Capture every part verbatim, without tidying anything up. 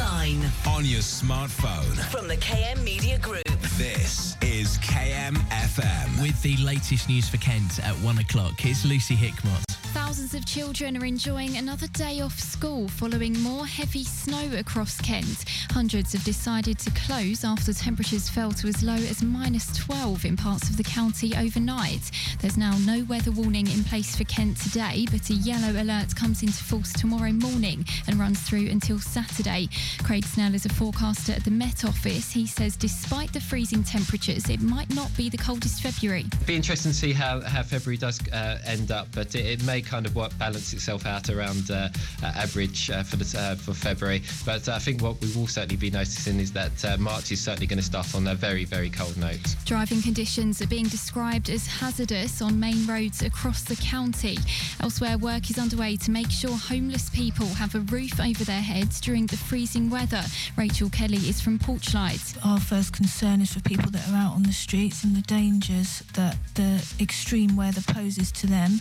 online, on your smartphone. from the K M Media Group. This is K M F M. With the latest news for Kent at one o'clock, it's Lucy Hickmott. Thousands of children are enjoying another day off school following more heavy snow across Kent. Hundreds have decided to close after temperatures fell to as low as minus twelve in parts of the county overnight. There's now no weather warning in place for Kent today, but a yellow alert comes into force tomorrow morning and runs through until Saturday. Craig Snell is a forecaster at the Met Office. He says despite the freezing temperatures, it might not be the coldest February. It'll be interesting to see how, how February does uh, end up, but it, it may kind of work, balance itself out around uh, uh, average uh, for the, uh, for February. But uh, I think what we will certainly be noticing is that uh, March is certainly going to start on a very, very cold note. Driving conditions are being described as hazardous on main roads across the county. Elsewhere, work is underway to make sure homeless people have a roof over their heads during the freezing weather. Rachel Kelly is from Porchlight. Our first concern is for people that are out on the streets and the dangers that the extreme weather poses to them.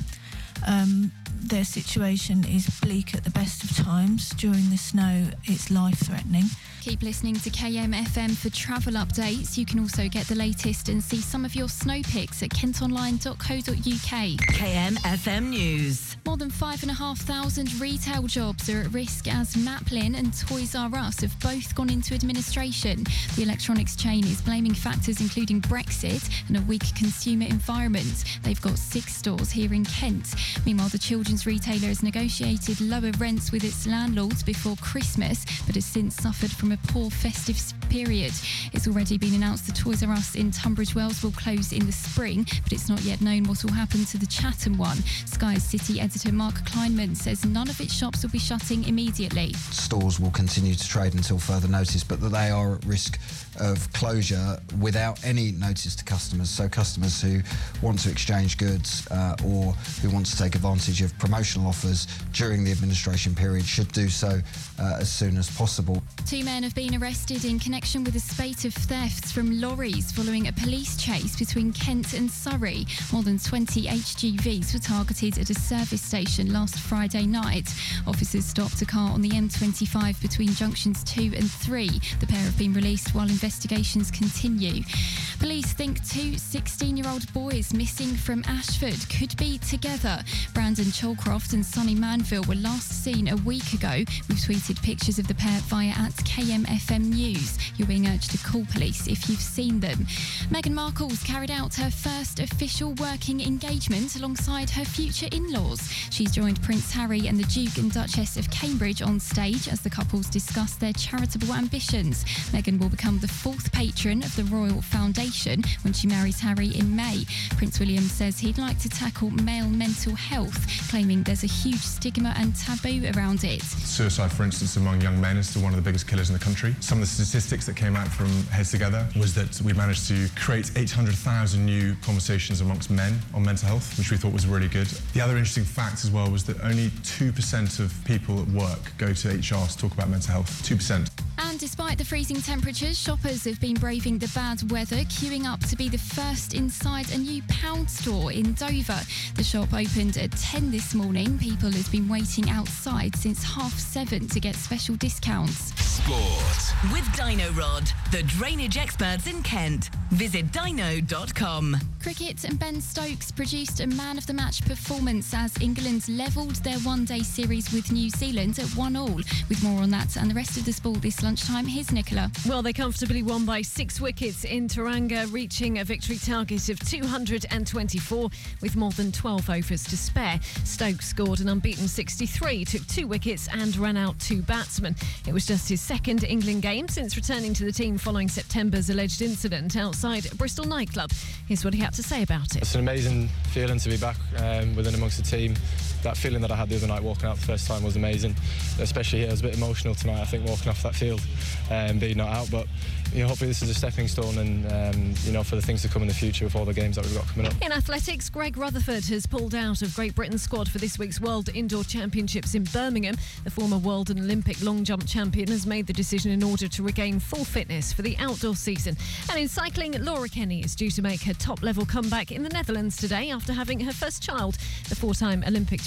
Um, their situation is bleak at the best of times. During the snow, it's life-threatening. Keep listening to K M F M for travel updates. You can also get the latest and see some of your snow pics at kent online dot co dot u k. K M F M News. More than five and a half thousand retail jobs are at risk as Maplin and Toys R Us have both gone into administration. The electronics chain is blaming factors including Brexit and a weak consumer environment. They've got six stores here in Kent. Meanwhile, the children's retailer has negotiated lower rents with its landlords before Christmas, but has since suffered from a poor festive period. It's already been announced the Toys R Us in Tunbridge Wells will close in the spring, but it's not yet known what will happen to the Chatham one. Sky's city editor Mark Kleinman says none of its shops will be shutting immediately. Stores will continue to trade until further notice, but that they are at risk of closure without any notice to customers. So customers who want to exchange goods uh, or who want to take advantage of promotional offers during the administration period should do so uh, as soon as possible. Two men have been arrested in connection with a spate of thefts from lorries following a police chase between Kent and Surrey. More than twenty H G Vs were targeted at a service station last Friday night. Officers stopped a car on the M twenty-five between junctions two and three. The pair have been released while investigations continue. Police think two sixteen-year-old boys missing from Ashford could be together. Brandon Cholcroft and Sonny Manville were last seen a week ago. We've tweeted pictures of the pair via at K M F M News. You're being urged to call police if you've seen them. Meghan Markle's carried out her first official working engagement alongside her future in-laws. She's joined Prince Harry and the Duke and Duchess of Cambridge on stage as the couples discuss their charitable ambitions. Meghan will become the fourth patron of the Royal Foundation when she marries Harry in May. Prince William says he'd like to tackle male mental health, claiming there's a huge stigma and taboo around it. Suicide, for instance, among young men is still one of the biggest killers in the country. Some of the statistics that came out from Heads Together was that we managed to create eight hundred thousand new conversations amongst men on mental health, which we thought was really good. The other interesting fact as well was that only two percent of people at work go to H R to talk about mental health. two percent. And despite the freezing temperatures, shoppers have been braving the bad weather, queuing up to be the first inside a new pound store in Dover. The shop opened at ten this morning. People have been waiting outside since half seven to get special discounts. Sport. With Dino Rod, the drainage experts in Kent. Visit dino dot com. Cricket and Ben Stokes produced a man-of-the-match performance as England levelled their one-day series with New Zealand at one all. With more on that and the rest of the sport this lunchtime, here's Nicola. Well, they comfortably won by six wickets in Taranga, reaching a victory target of two hundred twenty-four with more than twelve overs to spare. Stokes scored an unbeaten sixty-three, took two wickets and ran out two batsmen. It was just his second England game since returning to the team following September's alleged incident outside a Bristol nightclub. Here's what he had to say about it. It's an amazing feeling to be back um, within amongst the team. That feeling that I had the other night walking out the first time was amazing, especially here. I was a bit emotional tonight, I think, walking off that field and um, being not out, but you know, hopefully this is a stepping stone and um, you know, for the things to come in the future with all the games that we've got coming up. In athletics, Greg Rutherford has pulled out of Great Britain's squad for this week's World Indoor Championships in Birmingham. The former world and Olympic long jump champion has made the decision in order to regain full fitness for the outdoor season. And in cycling, Laura Kenny is due to make her top-level comeback in the Netherlands today after having her first child. The four-time Olympic champion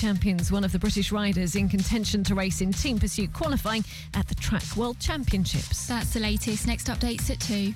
champions, one of the British riders in contention to race in team pursuit qualifying at the Track World Championships. That's the latest. Next updates at two.